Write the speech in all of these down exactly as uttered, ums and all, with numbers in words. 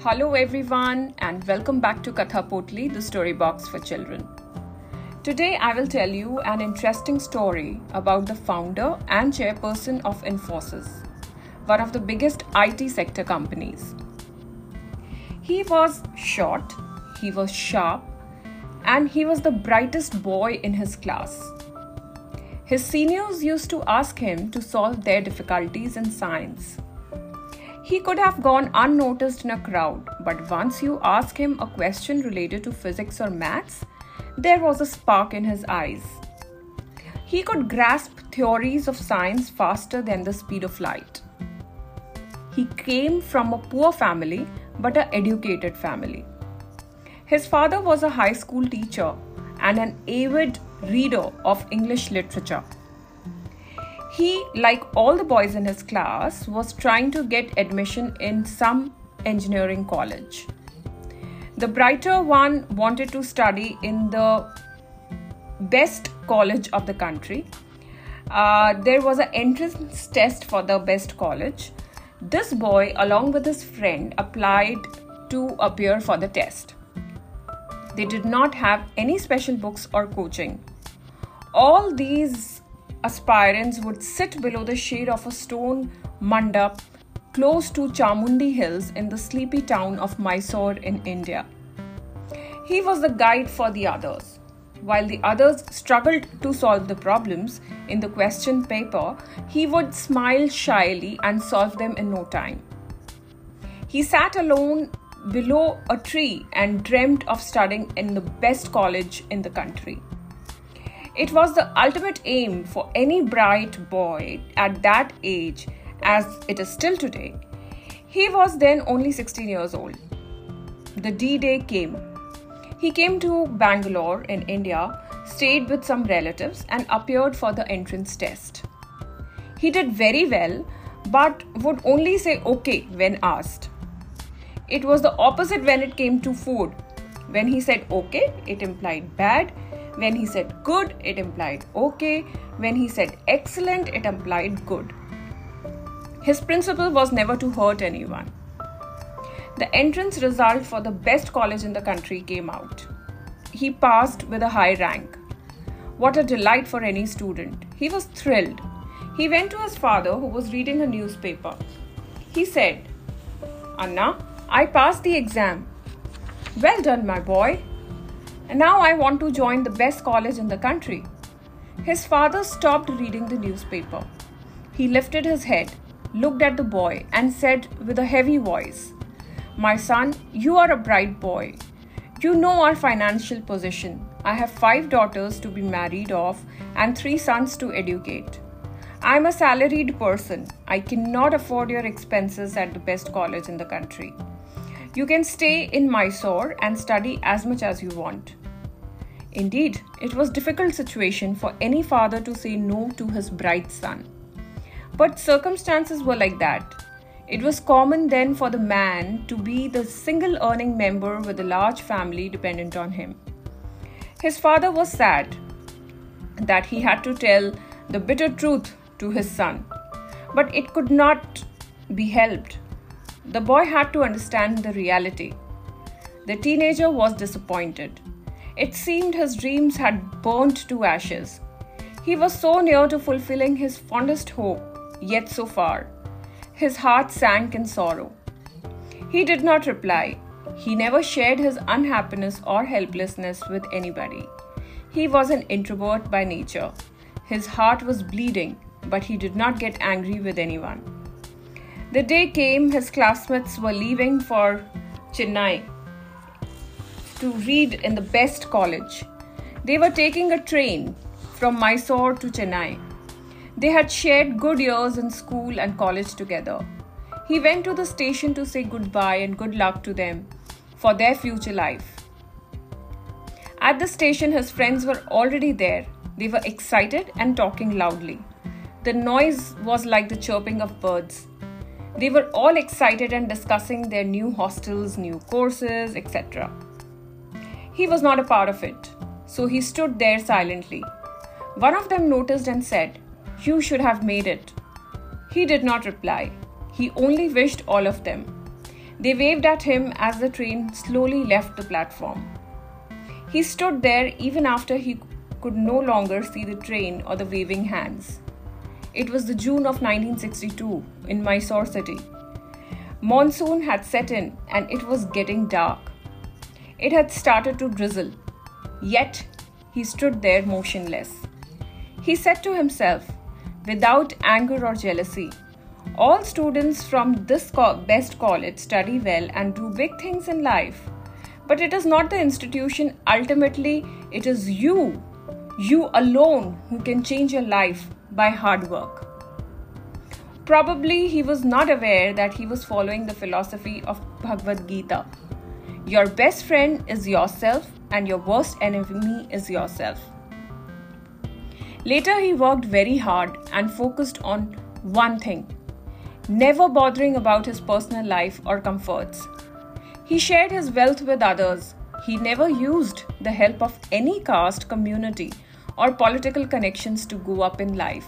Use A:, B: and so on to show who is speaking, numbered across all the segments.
A: Hello everyone and welcome back to Katha Potli, the story box for children. Today I will tell you an interesting story about the founder and chairperson of Infosys, one of the biggest I T sector companies. He was short, he was sharp, and he was the brightest boy in his class. His seniors used to ask him to solve their difficulties in science. He could have gone unnoticed in a crowd, but once you asked him a question related to physics or maths, there was a spark in his eyes. He could grasp theories of science faster than the speed of light. He came from a poor family, but an educated family. His father was a high school teacher and an avid reader of English literature. He, like all the boys in his class, was trying to get admission in some engineering college. The brighter one wanted to study in the best college of the country. Uh, there was an entrance test for the best college. This boy, along with his friend, applied to appear for the test. They did not have any special books or coaching. All these aspirants would sit below the shade of a stone mandap close to Chamundi Hills in the sleepy town of Mysore in India. He was the guide for the others. While the others struggled to solve the problems in the question paper, he would smile shyly and solve them in no time. He sat alone below a tree and dreamt of studying in the best college in the country. It was the ultimate aim for any bright boy at that age, as it is still today. He was then only sixteen years old. The D-Day came. He came to Bangalore in India, stayed with some relatives and appeared for the entrance test. He did very well, but would only say okay when asked. It was the opposite when it came to food. When he said okay, it implied bad. When he said good, it implied okay. When he said excellent, it implied good. His principle was never to hurt anyone. The entrance result for the best college in the country came out. He passed with a high rank. What a delight for any student. He was thrilled. He went to his father, who was reading a newspaper. He said, "Anna, I passed the exam." "Well done, my boy. And now I want to join the best college in the country." His father stopped reading the newspaper. He lifted his head, looked at the boy, and said with a heavy voice, "My son, you are a bright boy. You know our financial position. I have five daughters to be married off and three sons to educate. I am a salaried person. I cannot afford your expenses at the best college in the country. You can stay in Mysore and study as much as you want." Indeed, it was a difficult situation for any father to say no to his bright son. But circumstances were like that. It was common then for the man to be the single earning member with a large family dependent on him. His father was sad that he had to tell the bitter truth to his son, but it could not be helped. The boy had to understand the reality. The teenager was disappointed. It seemed his dreams had burnt to ashes. He was so near to fulfilling his fondest hope, yet so far. His heart sank in sorrow. He did not reply. He never shared his unhappiness or helplessness with anybody. He was an introvert by nature. His heart was bleeding, but he did not get angry with anyone. The day came, his classmates were leaving for Chennai to read in the best college. They were taking a train from Mysore to Chennai. They had shared good years in school and college together. He went to the station to say goodbye and good luck to them for their future life. At the station, his friends were already there. They were excited and talking loudly. The noise was like the chirping of birds. They were all excited and discussing their new hostels, new courses, et cetera. He was not a part of it, so he stood there silently. One of them noticed and said, "You should have made it." He did not reply. He only wished all of them. They waved at him as the train slowly left the platform. He stood there even after he could no longer see the train or the waving hands. It was the June of nineteen sixty-two in Mysore city. Monsoon had set in and it was getting dark. It had started to drizzle. Yet, he stood there motionless. He said to himself, without anger or jealousy, all students from this co- best college study well and do big things in life. But it is not the institution. Ultimately, it is you, you alone who can change your life by hard work. Probably he was not aware that he was following the philosophy of Bhagavad Gita. Your best friend is yourself and your worst enemy is yourself. Later, he worked very hard and focused on one thing, never bothering about his personal life or comforts. He shared his wealth with others. He never used the help of any caste, community, or political connections to go up in life.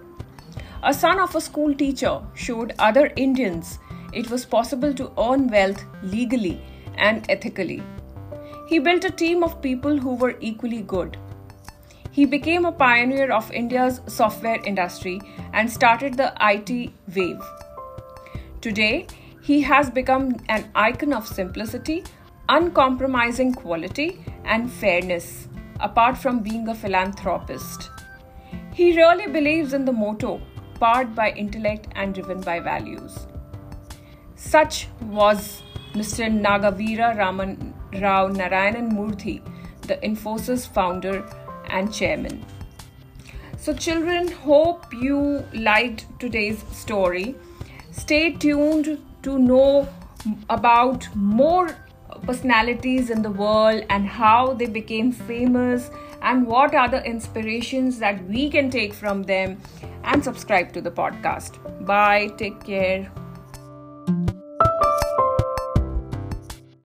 A: A son of a school teacher showed other Indians it was possible to earn wealth legally and ethically. He built a team of people who were equally good. He became a pioneer of India's software industry and started the I T wave. Today, he has become an icon of simplicity, uncompromising quality, and fairness, apart from being a philanthropist. He really believes in the motto, powered by intellect and driven by values. Such was Mister Nagavira Raman Rao Narayanan Murthy, the Infosys founder and chairman. So children, hope you liked today's story. Stay tuned to know about more personalities in the world and how they became famous and what are the inspirations that we can take from them, and subscribe to the podcast. Bye. Take care.